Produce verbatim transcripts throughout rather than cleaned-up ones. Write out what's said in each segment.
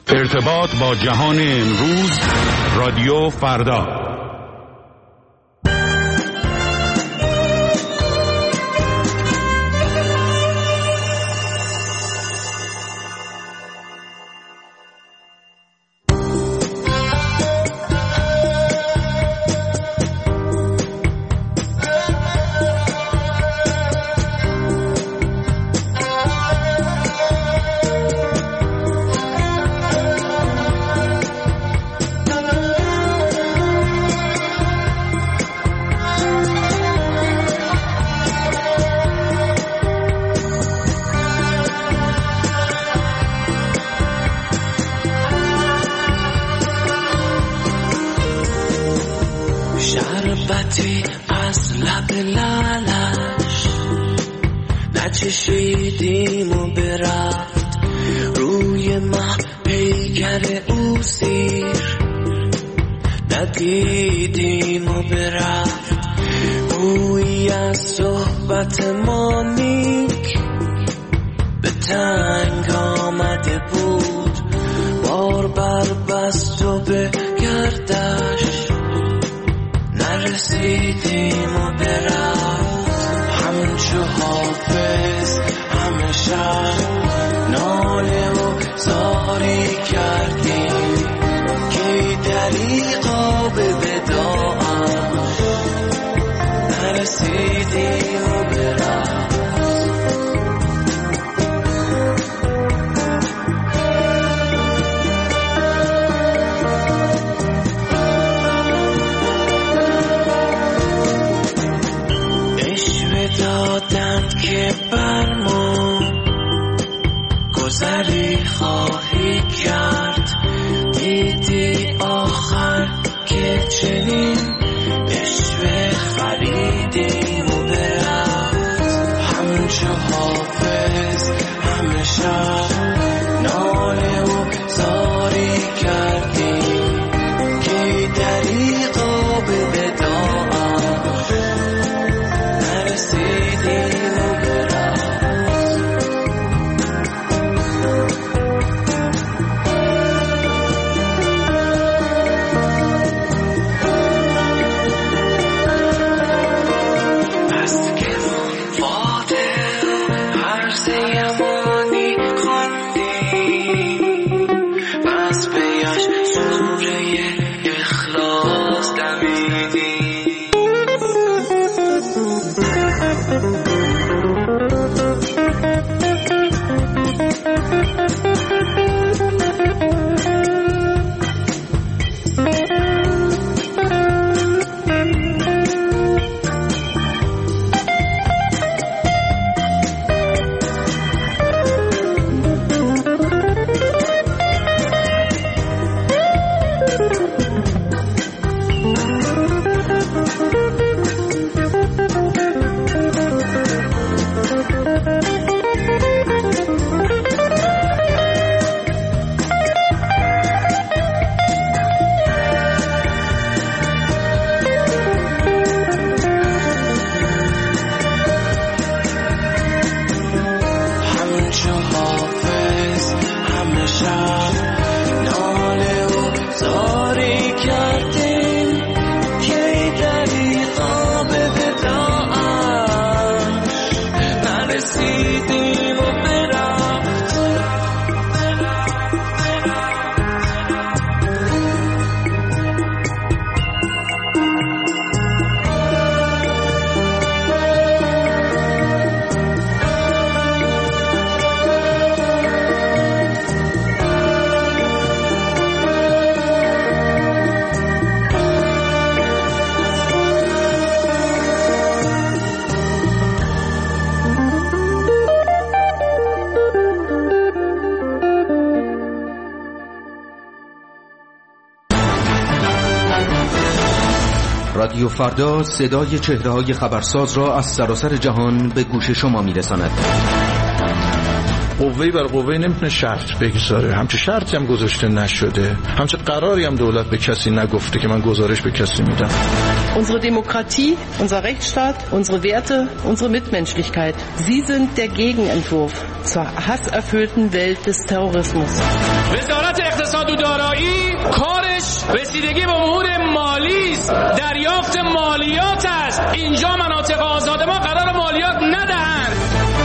ارتباط با جهان امروز، رادیو فردا. شربتی از لب لالش نچشیدیم و برفت روی مه پیکر او سیر ندیدیم و برفت بویی از صحبت ما نیک به تنگ آمده بود بار بر بست و به گردش نرسیدیم و برفت همچو حافظ همه شب ناله و زاری کردیم که دریغا به وداعش نرسیدیم و برفت دادند که بر ما گذری خواهی کرد دیدی آخر که چنین عشوه خریدیم و برفت همچو حافظ همه شب ناله و زاری کردیم که دریغا به وداعش نرسیدیم و برفت بست که فاتح عرض یمانی خواندیم بس بیش سوره اخلاص دمیدیم رادیو فردا صدای چهره‌های خبرساز را از سراسر جهان به گوش شما می‌رساند. قوه‌ای بر قوه نمیتونه شرط بگذاره. همچه شرطی هم گذاشته نشده، همچه قراری هم دولت به کسی نگفته که من گزارش به کسی میدم. Unsere Demokratie, unser Rechtsstaat, unsere Werte, unsere Mitmenschlichkeit. Sie sind der Gegenentwurf zur hasserfüllten Welt des Terrorismus. وزارت اقتصاد و دارایی کارش رسیدگی به امور مالی است، دریافت مالیات است. اینجا مناطق آزاد ما قرار مالیات ندهند.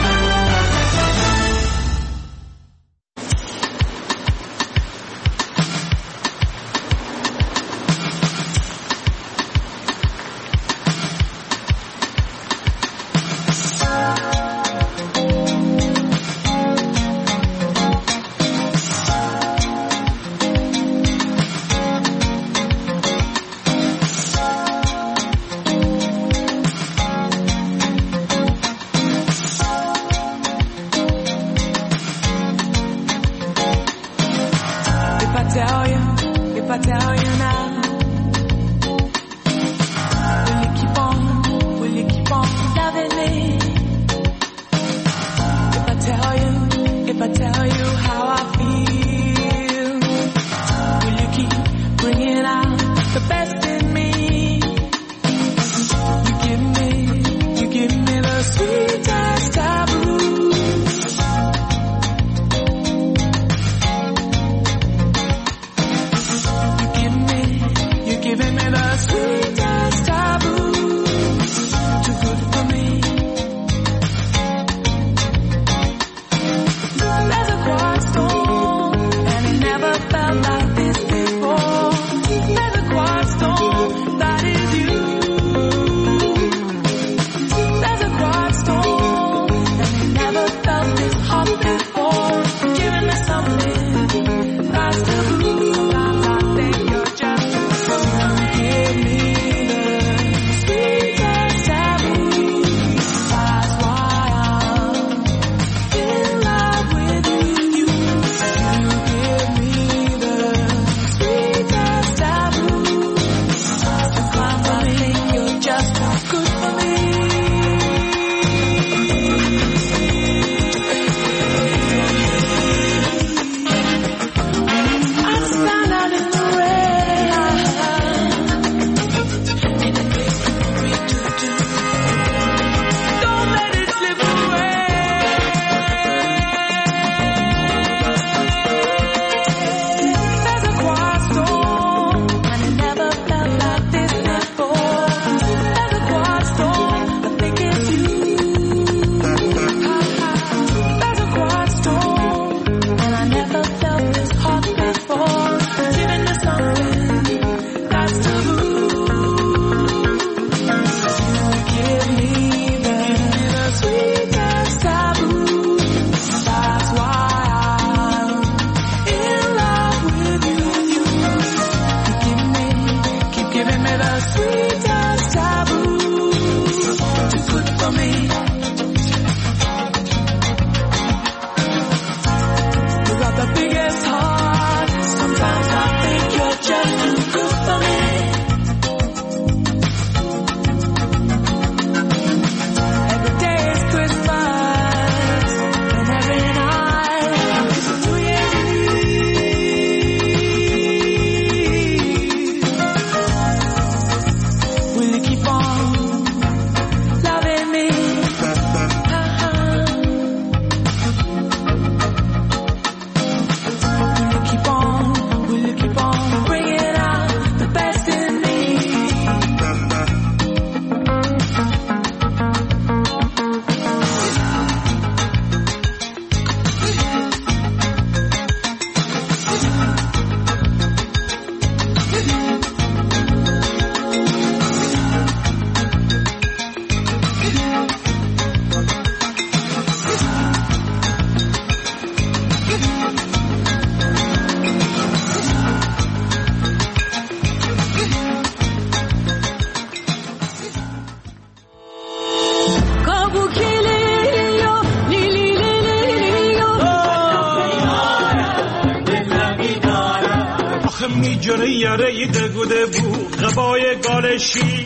جوری یاره دگوده بو غبای گالشی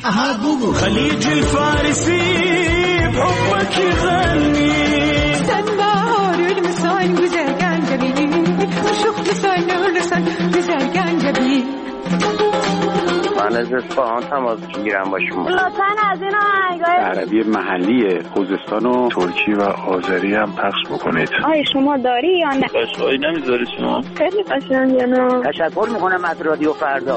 خلیج الفارسي بحبك يغني استنى المساء sen güzel Gencebi, ışıklı sen ölürsen güzel Gencebi. من از اصفهان تماس میگیرم با شما. لطفاً از این آهنگای عربی محلی خوزستان و ترکی و آذری هم پخش بکنید. آیا شما داری یا نه؟ قشنگی نمیذاری شما؟ خیلی قشنگه نه. تشکر میکنم از رادیو فردا.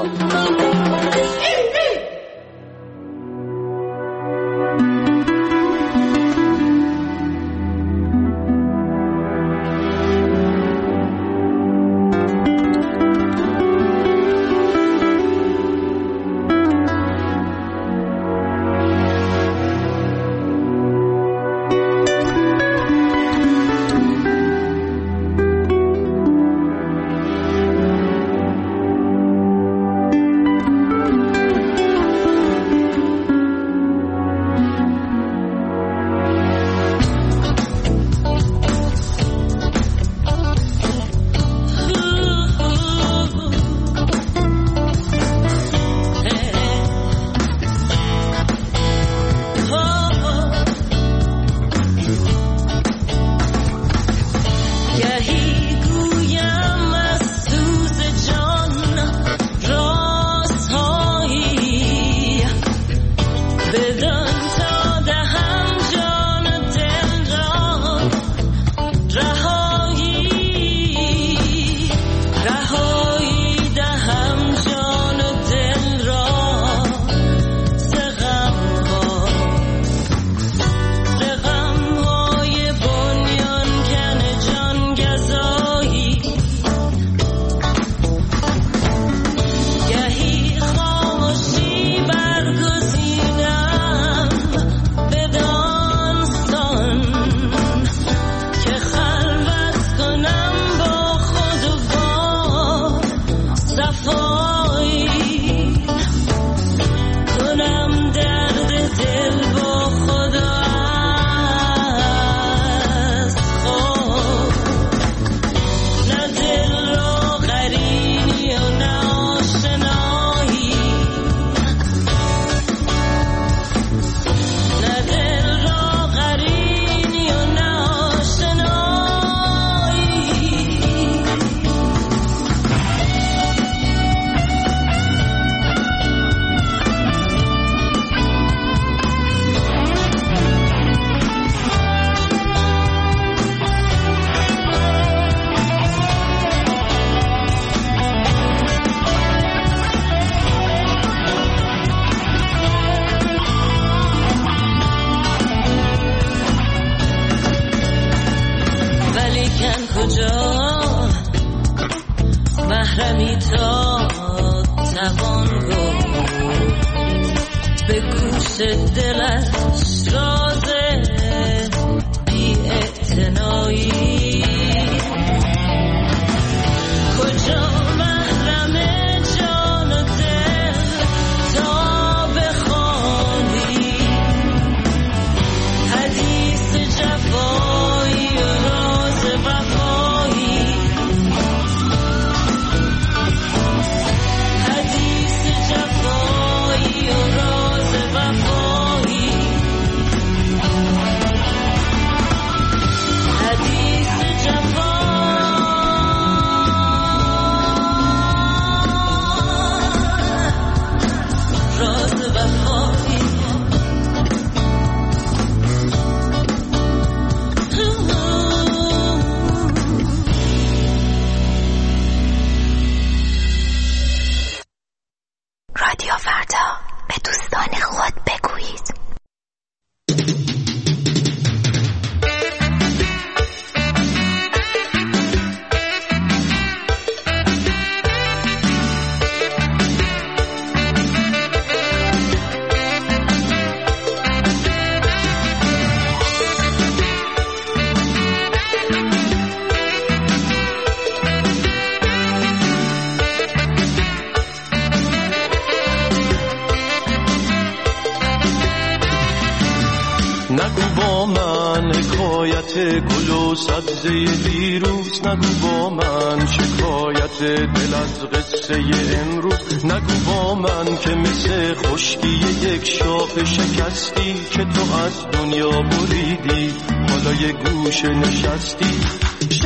گل و سبزه دیروز، نگو با من شکایت دل از قصه امروز، نگو با من که مثل خشکی یک شاخ شکستی که تو از دنیا بریدی، حالا یه گوشه نشستی.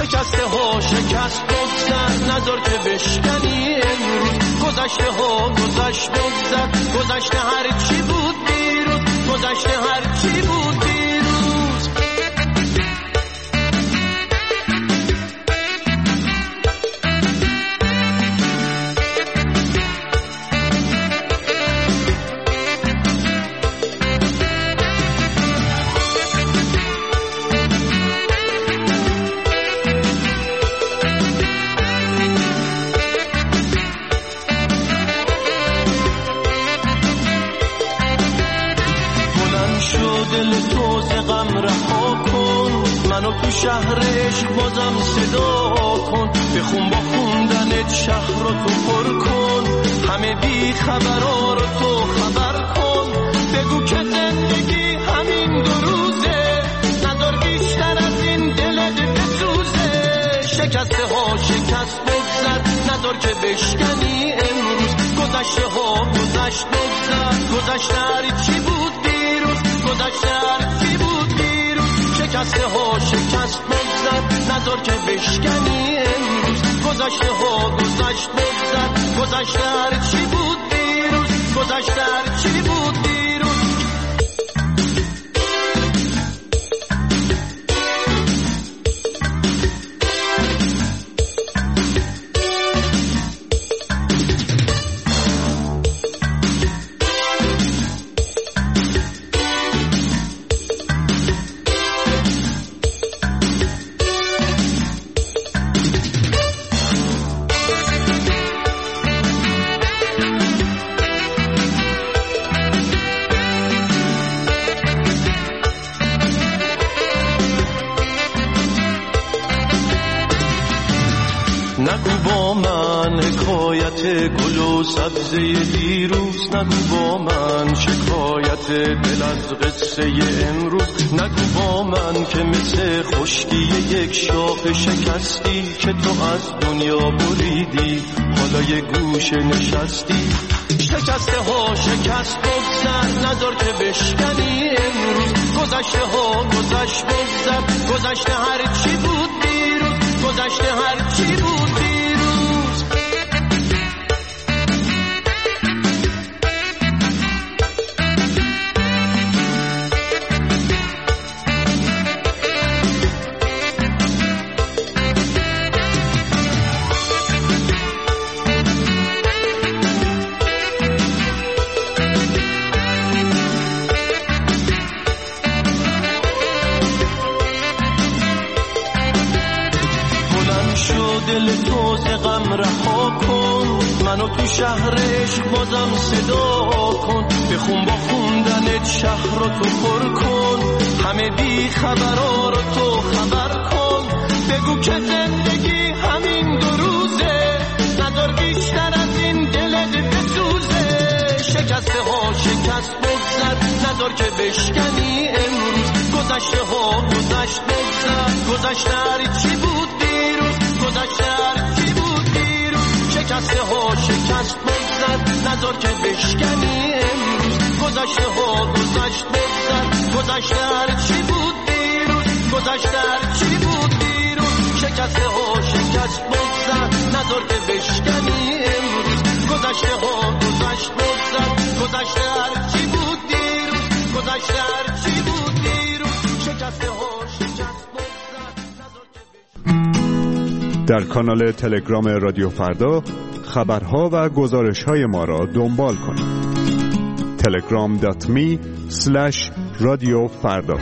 شکسته ها شکست بگذر نذار که بشکنی امروز گذشته ها گذشت بگذر گذشته هر چی بود دیروز گذشته هر چی بود دیروز تو شهر عشق بازم صدا کن بخون با خوندنت شهر رو تو پر کن همه بی خبرها رو تو خبر کن بگو که زندگی همین دو روزه ندار بیشتر از این دلت بسوزه شکسته ها شکست بگذر ندار که بشکنی امروز گذشته ها گذشت بگذر گذشته هر چی بود دیروز گذشته هر چی بود دیروز شکسته ها شکست بگذر نذار که بشکنی امروز گذشته ها گذشت بگذر گذشته هر چی بود دیروز گذشته هر چی بود دیروز نگو با من حکایت گل و سبزه دیروز نگو با من شکایت دل از قصه امروز نگو با من که مثل خشکی یک شاخ شکستی که تو از دنیا بریدی حالا یه گوشه نشستی شکسته ها شکست بگذر نذار که بشکنی امروز گذشته ها گذشت بگذر گذشته هر چی بود دیروز گذشته هر چی بود دیروز منو تو شهر عشق بازم صدا کن بخون با خوندنت شهر رو تو پر کن همه بی خبرها رو تو خبر کن بگو که زندگی همین دو روزه ندار بیشتر از این دلت بسوزه شکسته ها شکست بگذر ندار که بشکنی امروز گذشته ها گذشت بگذر گذشته هر چی بود دیروز گذشته هر چی بود دیروز شکسته ها شکست بگذر نذار که بشکنی امروز گذشته ها گذشت بگذر گذشته هر چی بود دیروز گذشته هر چی بود دیروز شکسته ها شکست بگذر نذار که بشکنی امروز گذشته ها گذشت بگذر گذشته هر چی بود دیروز گذشته هر چی بود دیروز شکسته ها شکست بگذر نذار که در کانال تلگرام رادیو فردا خبرها و گزارش‌های ما را دنبال کنید. تلگرام دات می اسلش رادیو فردا.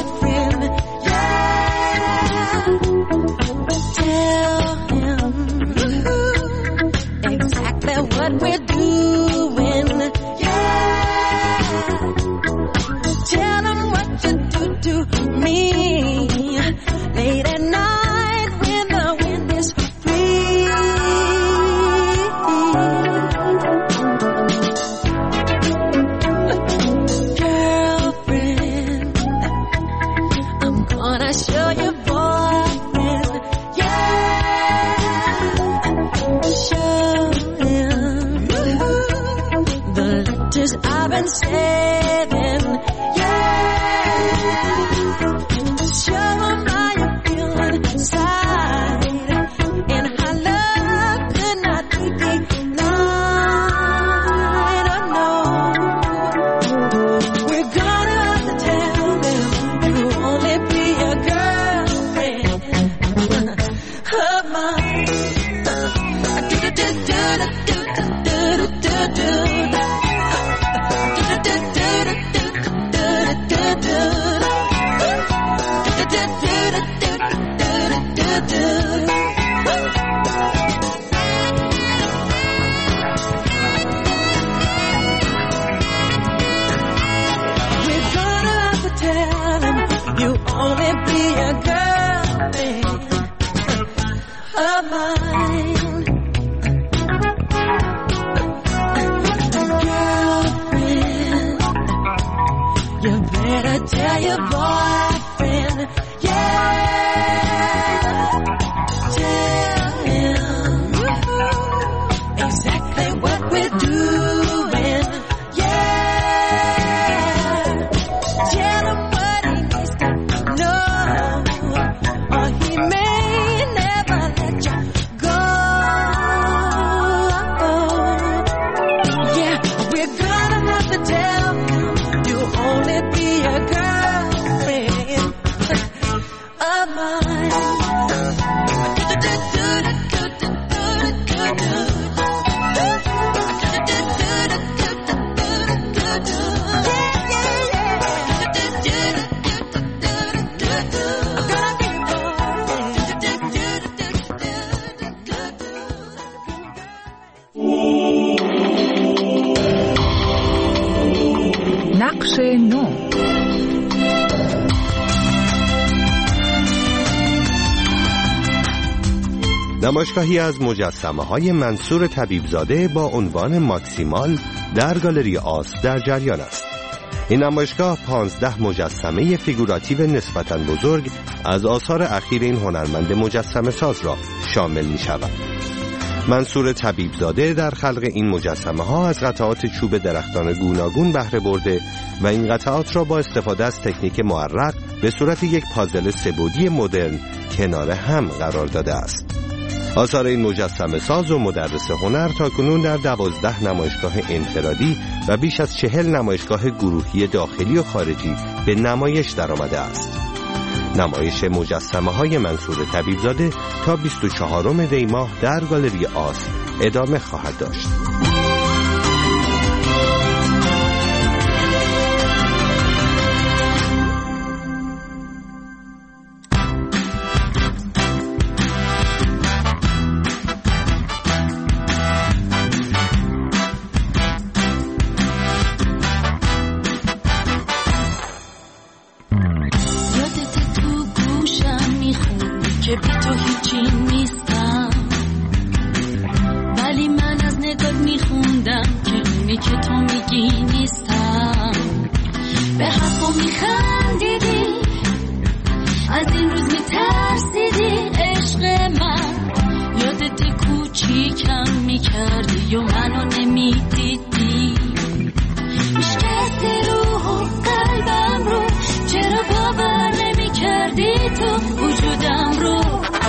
Tell him I've been saving, yeah. Show 'em how you feel inside, and how love could not be denied. Oh no, we're gonna have to tell them you'll only be a girlfriend of mine. Do do do do do do do do. We're gonna have to tell them you only be a girlfriend of mine. Girlfriend, you better tell your boyfriend, yeah. Tell him exactly what we're doing, yeah. Tell him what he needs to know, or he may never let you go. Yeah, we're gonna have to tell him you'll only be a girlfriend of mine. نقش نو. نمایشگاهی از مجسمه‌های منصور طبیبزاده با عنوان ماکسیمال در گالری آس در جریان است. این نمایشگاه پانزده مجسمه فیگوراتیو نسبتاً بزرگ از آثار اخیر این هنرمند مجسمه ساز را شامل می شود. منصور طبیبزاده در خلق این مجسمه ها از قطعات چوب درختان گوناگون بهره برده و این قطعات را با استفاده از تکنیک معرق به صورت یک پازل سه‌بعدی مدرن کنار هم قرار داده است. آثار این مجسمه ساز و مدرس هنر تاکنون در دوازده نمایشگاه انفرادی و بیش از چهل نمایشگاه گروهی داخلی و خارجی به نمایش درآمده است. نمایش مجسمه های منصور طبیبزاده تا بیست و چهارم دی ماه در گالری آس ادامه خواهد داشت. که بی تو هیچی نیستم، ولی من از نگات میخوندم که اونی که تو میگی نیستم. به حرفو میخندیدی، از این روز میترسیدی عشق من. یادت کوچیکم میکردی و منو نمیدیدی. عشقت روح و قلبم رو چرا باور نمیکردی تو وجودم رو.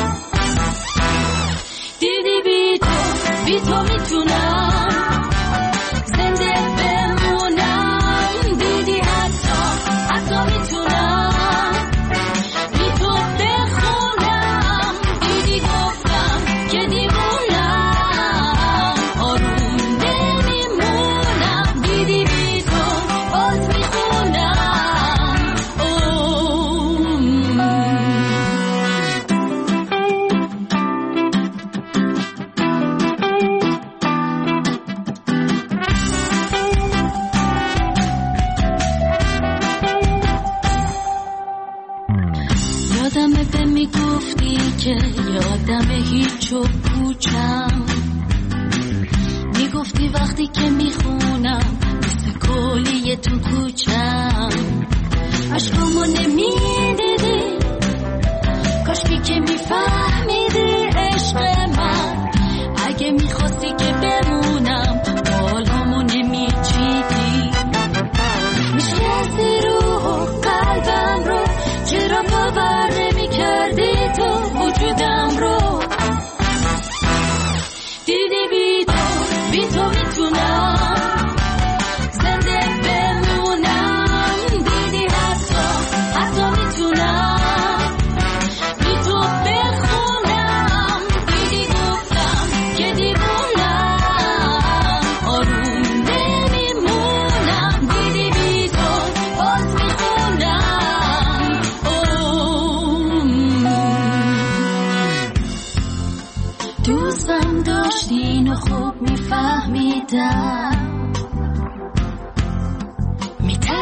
دیدی بی تو بی تو میتونم زنده بمونم. دیدی حتی حتی میتونم بی تو بخونم. دیدی گفتم که دیوونم آروم نمیمونم. دیدی بی تو باز میخونم. یادمه به میگفتی که یادمه هیچ و پوچم. میگفتی وقتی که میخونم مثل کلیه تو کوچم. عشقامو نمیدیدی، کاشکی که میفهمیدی عشق من. اگه میخواستی که بمونم بالامو نمیچیدی.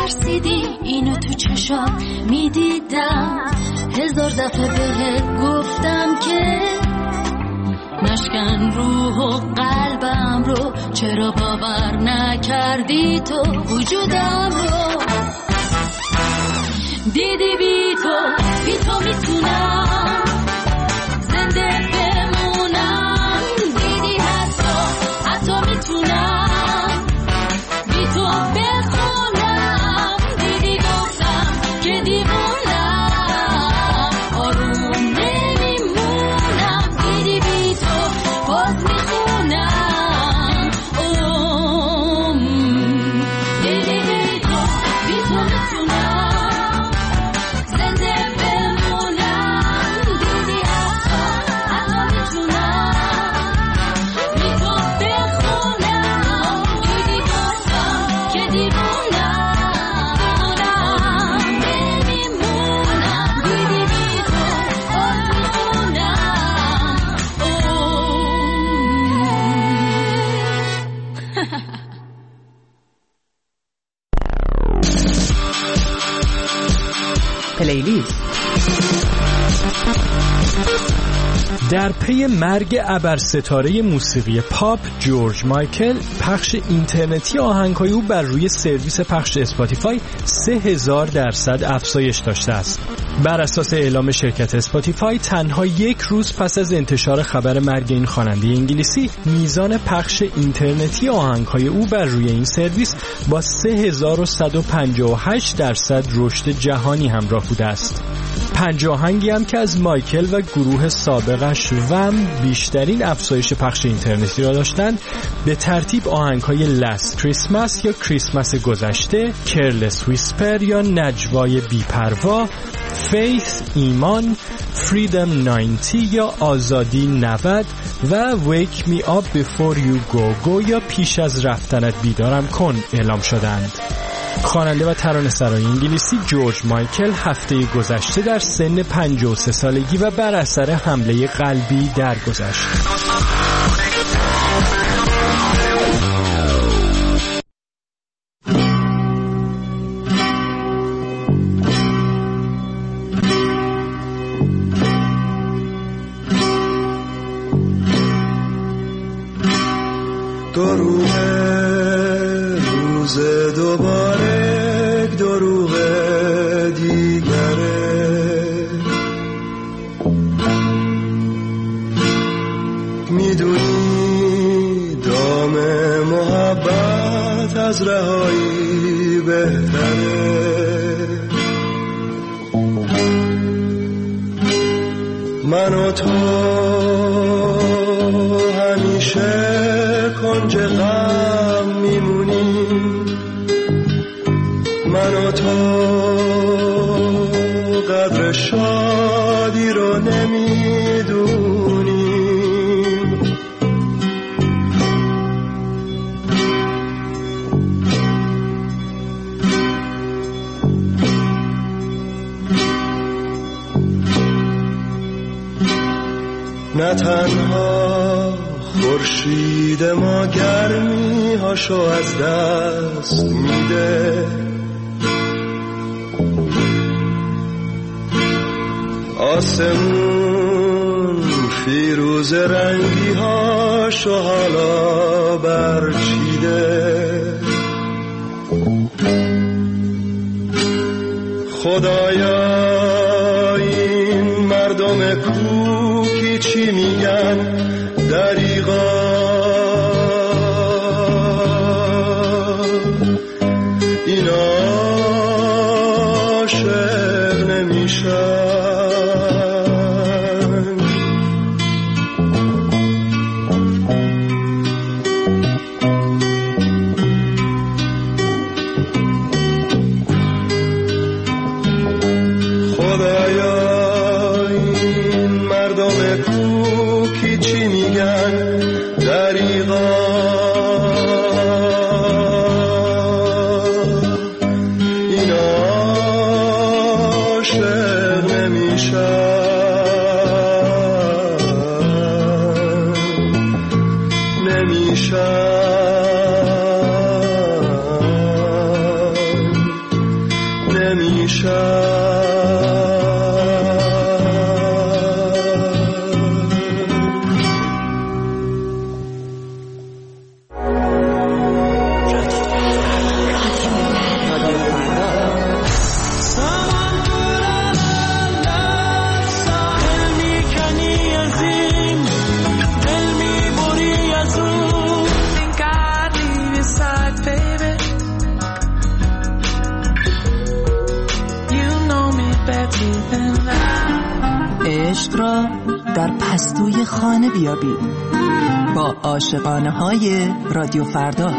ترسیدی اینو تو چشات میدیدم، هزار دفعه بهت گفتم که نشکن روح و قلبم رو، چرا باور نکردی تو وجودم رو؟ دیدی بی تو بی تو میتونم زنده بمونم، دیدی حتی حتی میتونم بی تو بخونم، دیدی گفتم که دیوونم آروم نمیمونم، دیدی بی تو باز میخونم، اوم دیدی بی تو بی تو میتونم زنده بمونم، دیدی حتی حتی میتونم بی تو بخونم، دیدی گفتم که دیوونم نمیمونم، دیدی بی تو باز میخونم، پلیلیست. در پی مرگ ابرستاره موسیقی پاپ جورج مایکل، پخش اینترنتی آهنگ‌های او بر روی سرویس پخش اسپاتیفای سه هزار درصد افزایش داشته است. بر اساس اعلام شرکت اسپاتیفای، تنها یک روز پس از انتشار خبر مرگ این خواننده انگلیسی، میزان پخش اینترنتی آهنگ‌های او بر روی این سرویس با سه هزار و صد و پنجاه و هشت درصد رشد جهانی همراه بوده است. پنج آهنگی هم که از مایکل و گروه سابقش وم بیشترین افزایش پخش اینترنتی را داشتند، به ترتیب آهنگ‌های لاست کریسمس یا کریسمس گذشته، کرلس ویسپر یا نجوای بی‌پروا، فیث ایمان، فریدم نود یا آزادی نود و ویک می آپ بیفور یو گو گو یا پیش از رفتنت بیدارم کن اعلام شدند. خواننده و ترانه‌سرای انگلیسی جورج مایکل هفته گذشته در سن پنجاه و سه سالگی و بر اثر حمله قلبی درگذشت. دروغ روز دوباره، دروغ دیگره، میدونی دام محبت از رهایی بهتره، من و تو همیشه کنج غم میمونیم، من و تو قدر شادی رو نمیدونیم، نه تنها خورشید ما گرمی هاشو از دست میده، آسمون فیروز رنگی هاشو حالا برچیده، خدایا این مردم کوکی چی میگن دریغا، اینا عاشق نمیشن، خدایا این مردم کوکی چی میگن عشق را در پستوی خانه بیابید با عاشقانه های رادیو فردا.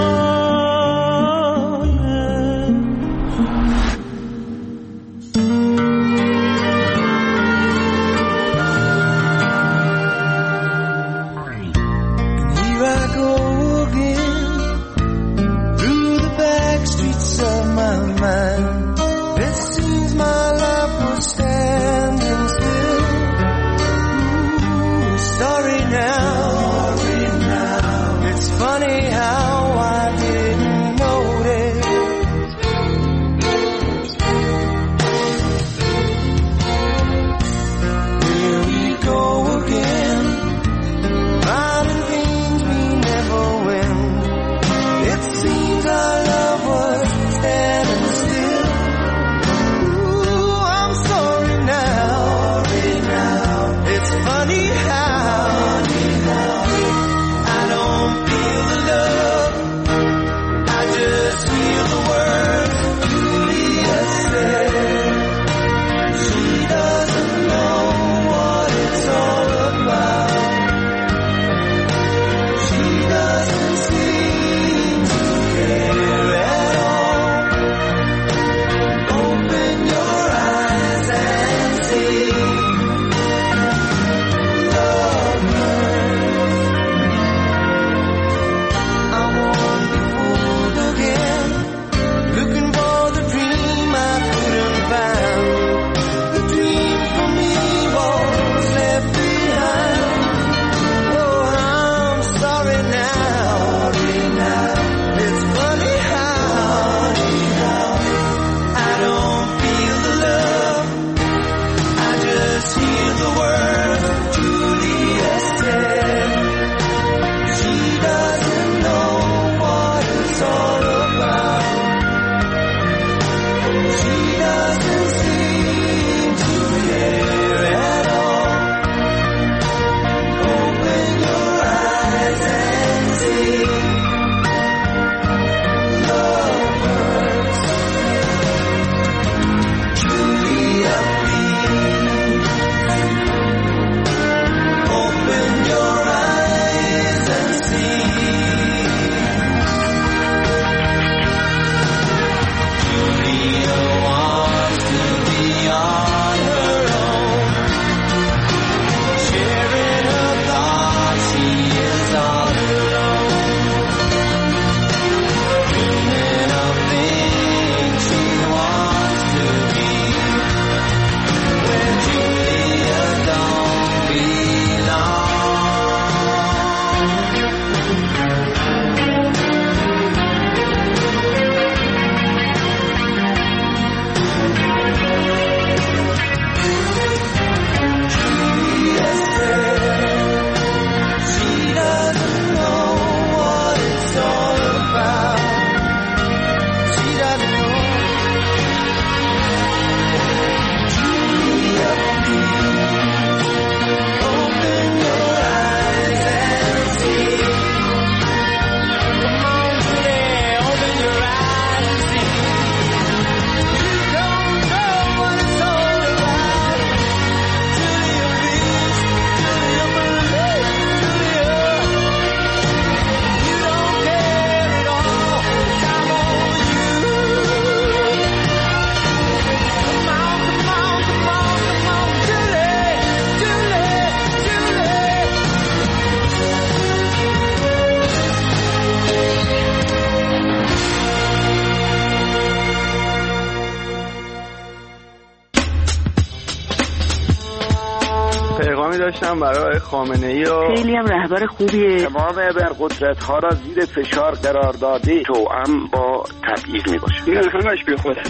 داشتم برای خامنه‌ای و خیلی هم رهبر خوبیه. تمام ابرقدرت ها را زیر فشار قرار داده توأم با تبعیض میباشه. این همش بی خوده.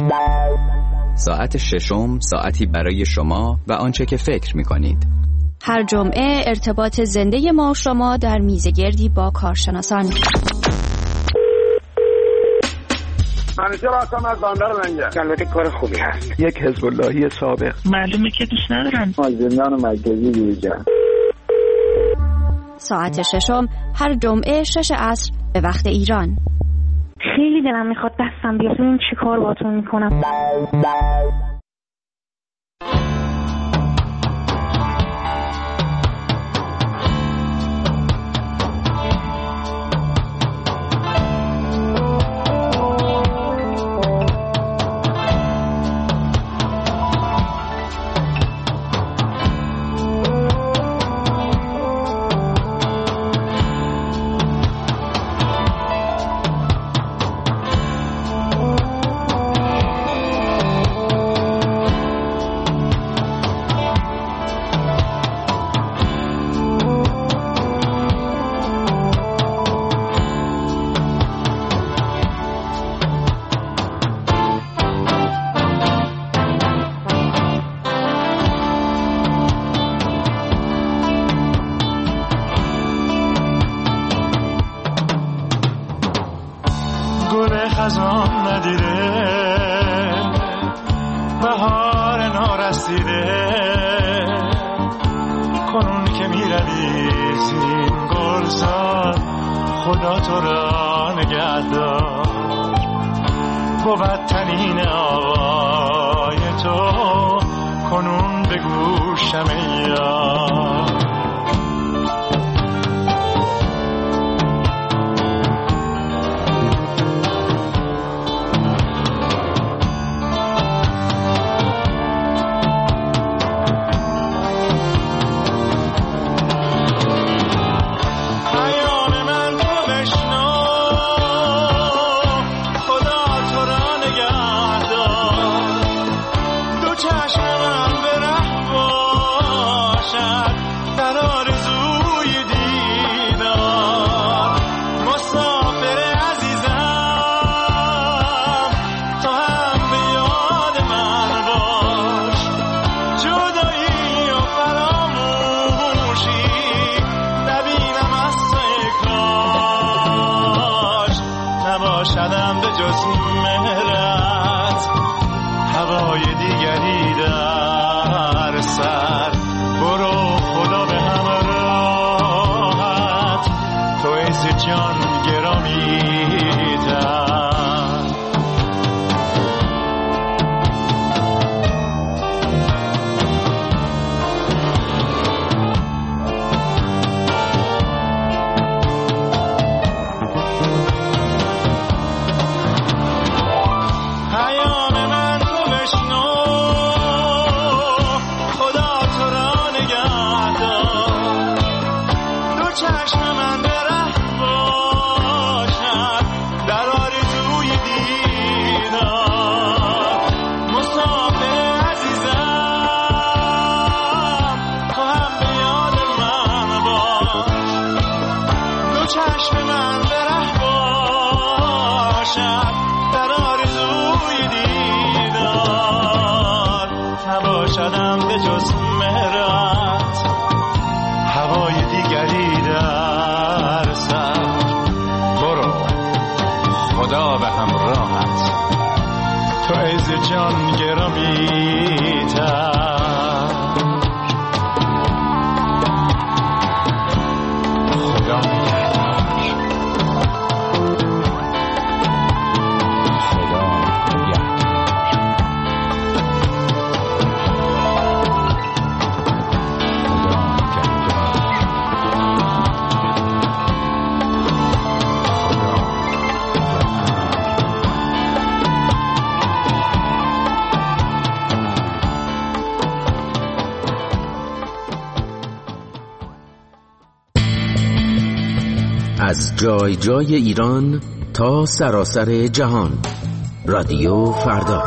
ساعت ششم ساعتی برای شما و آنچه که فکر میکنید. هر جمعه ارتباط زنده ما و شما در میزگردی با کارشناسان. منیجر آسام از باندر منگه. البته کار خوبی هست. یک حزب اللهی سابق. معلومه که دوست ندارن. از زندان مرکزی بیرون. ساعت ششم هر جمعه شش عصر به وقت ایران. خیلی دلم میخواد دستم بیاد ببینم چی کار باهاتون میکنم. خزان ندیده بهار نارسیده کنون که میروی زین گلزار خدا تو را نگهدار بود تنین آوای تو کنون به گوشم یار نباشدم به جز مهرت هوای دیگری در سر برو خدا به همراهت تو عز جان گرامی تر نباشدم به جز مهرت هوای دیگری در سر برو خدا به همراهت تو عز جان گرامی تر خدا از جای جای ایران تا سراسر جهان رادیو فردا.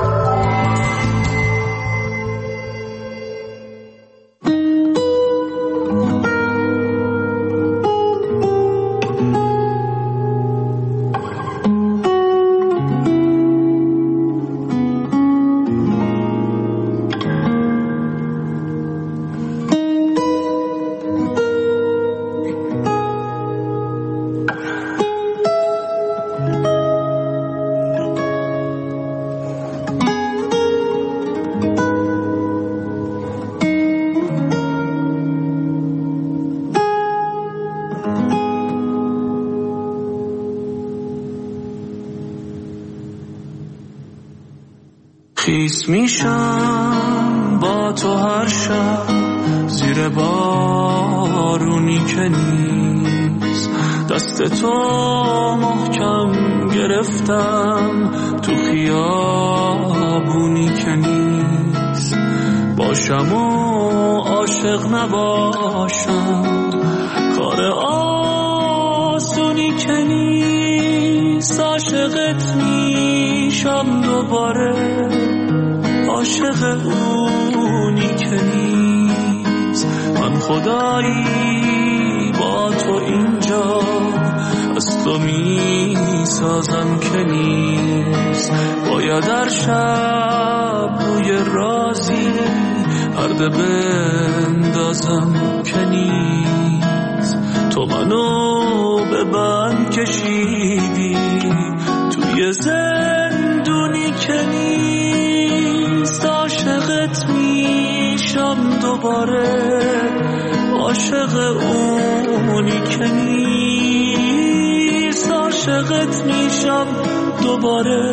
خیس میشم با تو هر شب زیر بارونی که نیست دست تو محکم گرفتم تو خیابونی که نیست باشم و عاشق نباشم کار آسونی که نیست عاشقت میشم دوباره عاشق اونی که نیست من خدایی با تو اینجا از تو میسازم که نیست باید در شب روی رازی پرده بندازم که نیست تو منو به بند کشیدی توی توی زندونی که نیست عاشقت میشم دوباره، عاشق اونی که نیست عاشقت میشم دوباره،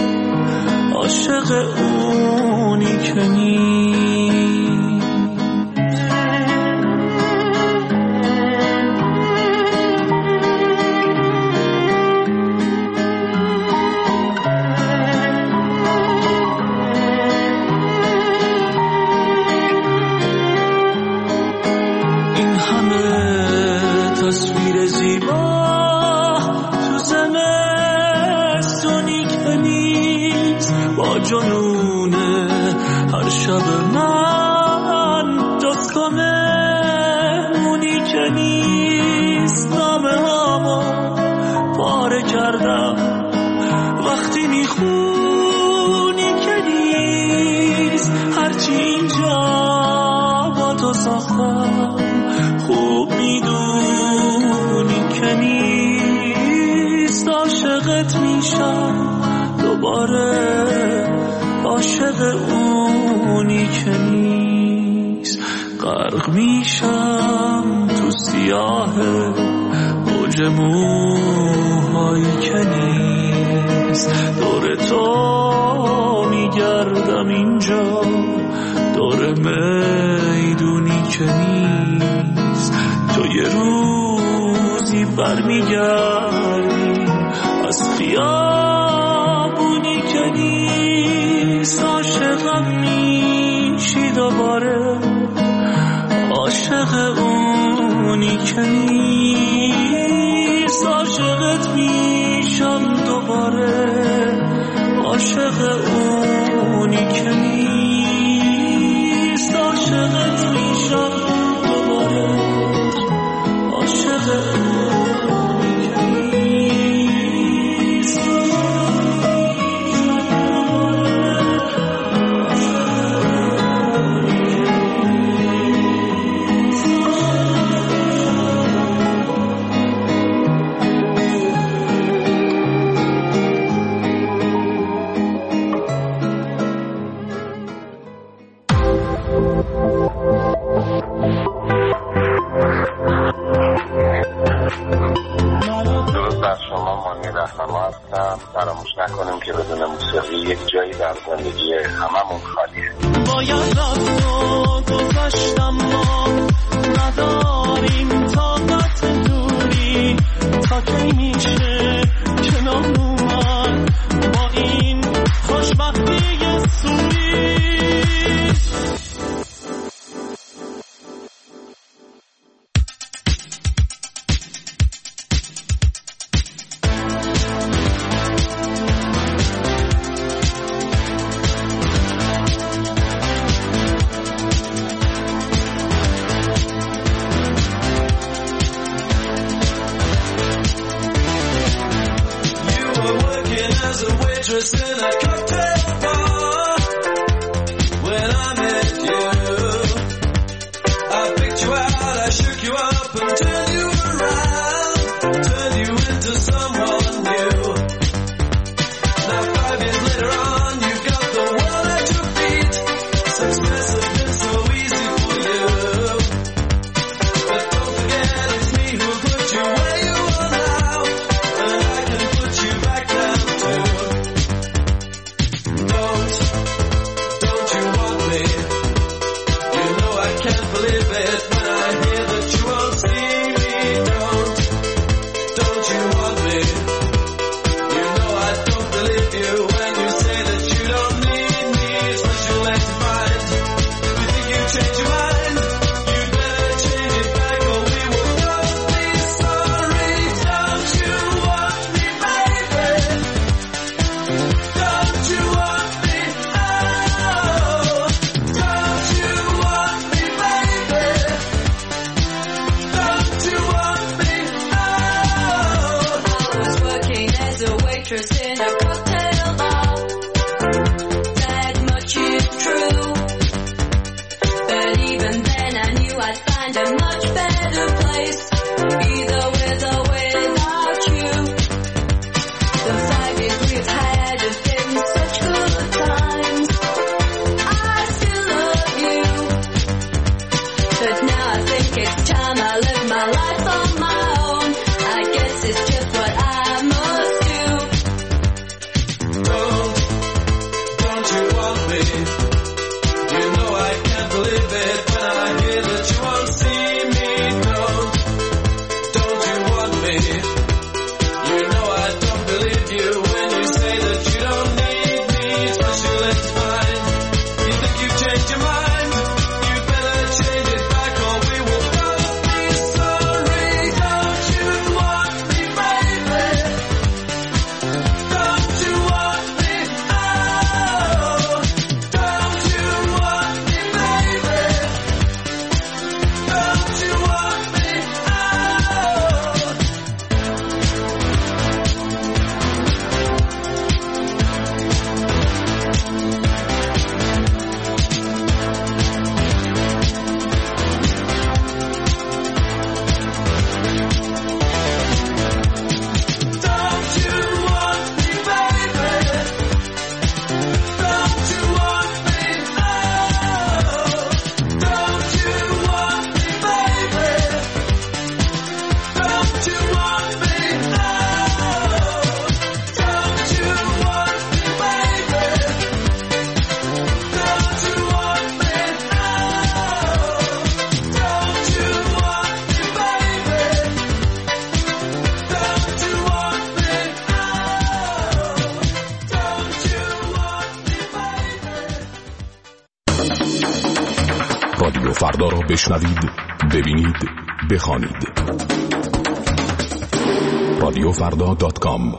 عاشق اونی که نیست. تصویر زیبا تو زمستونی که نیست، با جنون هر شب من جز تو مهمونی که نیست. نامه هامو پاره کردم وقتی میخونی که نیست، هرچی اینجا با تو ساختم خوب میدونی که نیست. عاشقت میشم دوباره، عاشق اونی که نیست. غرق میشم تو سیاه موج موهایی که نیست. دور تو میگردم اینجا، دور میدونی که نیست. تو یه روزی برمیگردی از خیابونی که نیست. عاشقم میشی دوباره، عاشق اونی که نیست. عاشقت میشم دوباره، عاشق اونی که نیست. عاشقت میشم دوباره، عاشق اونی که نیست. فراموش نکنیم که بدون موسیقی یک جایی در زندگی هممون خالیه. باید رفت و گذاشتم، ما نداریم طاقت دوری، تا کی میشه کنار اومد با این خوشبختی سوری. Don't رادیو فردا را بشنوید، ببینید، بخوانید. رادیو فردا دات کام.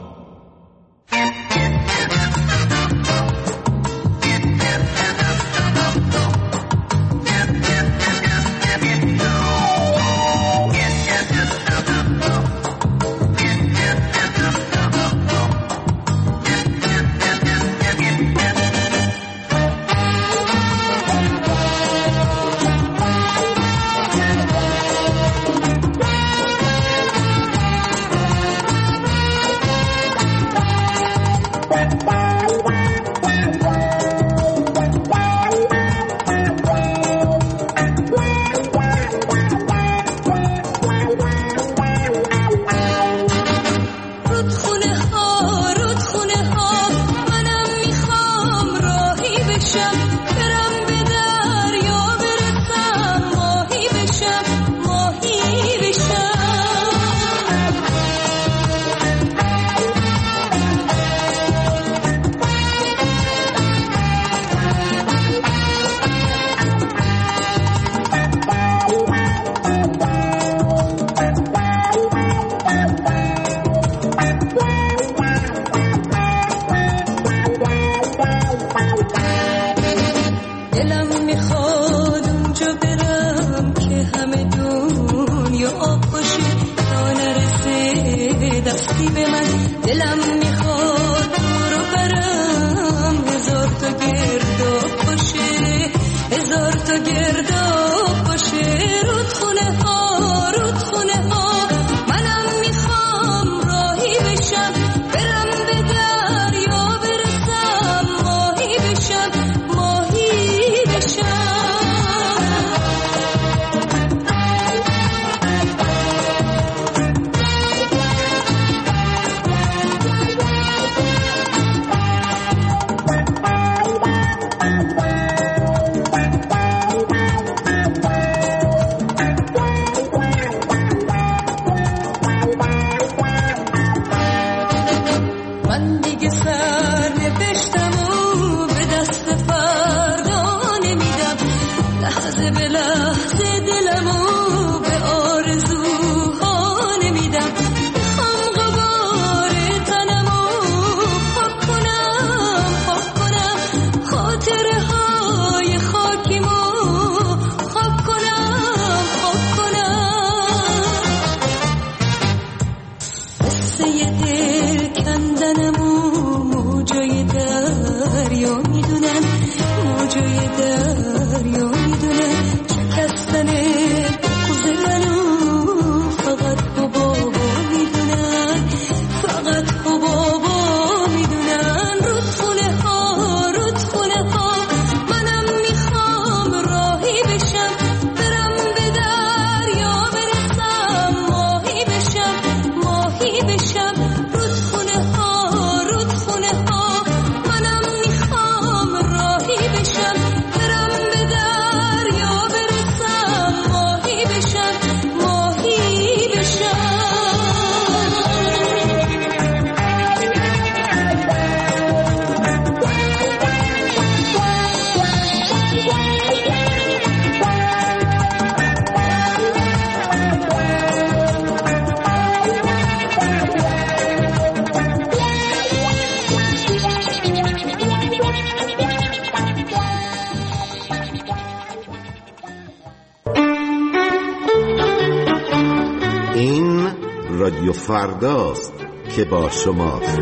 رادیو فرداست که با شماست.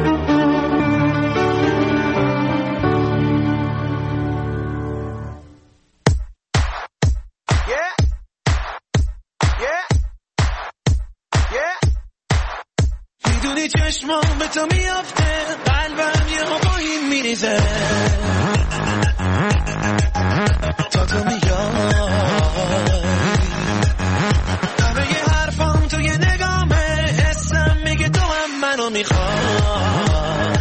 میدونی چشمام به تو میافته، قلبم یه هوایی میریزه تا تو میای. منو میخوای،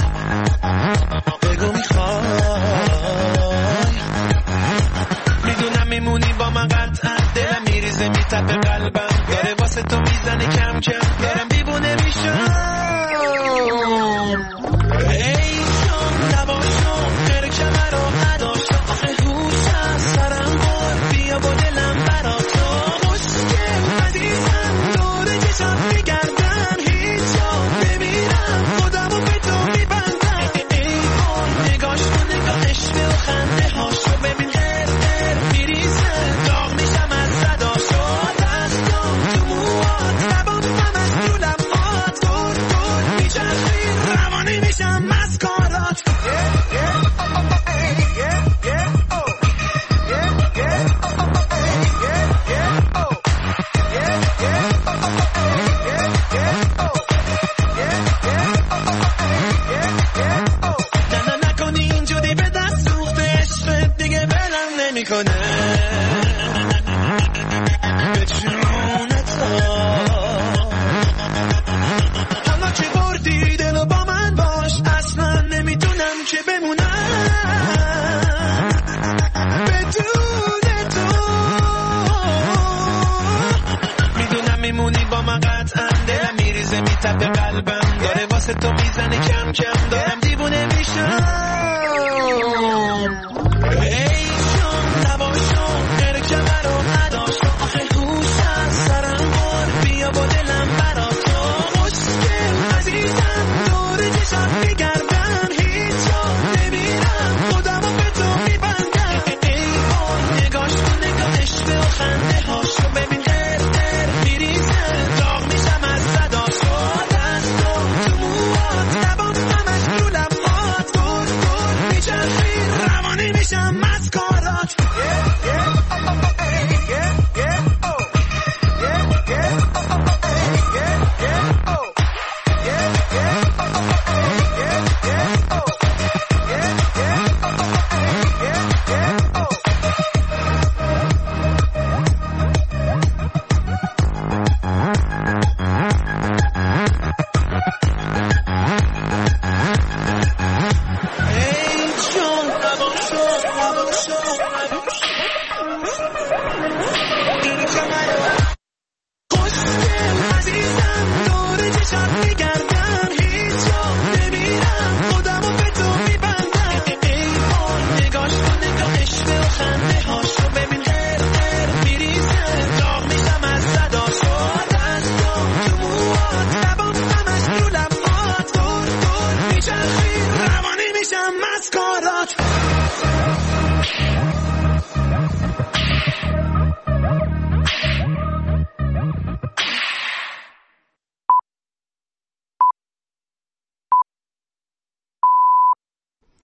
بگو میخوای. میدونم میمونی با من قطعا، دلم میریزه میتپه قلبم، داره واسه تو میزنه کم کم، دارم دیوونه میشم. ای جان نباشم غیر کمر و نداشتم، آخه هوش از سرم بر، بیا میکنه به جونت حالا که بردی دلو با من باش اصلا نمیتونم که بمونم بدون تو میدونم میمونی با من قطعا دلم میریزه میتپه قلبم داره واسه تو میزنه کم کم دارم دیوونه میشم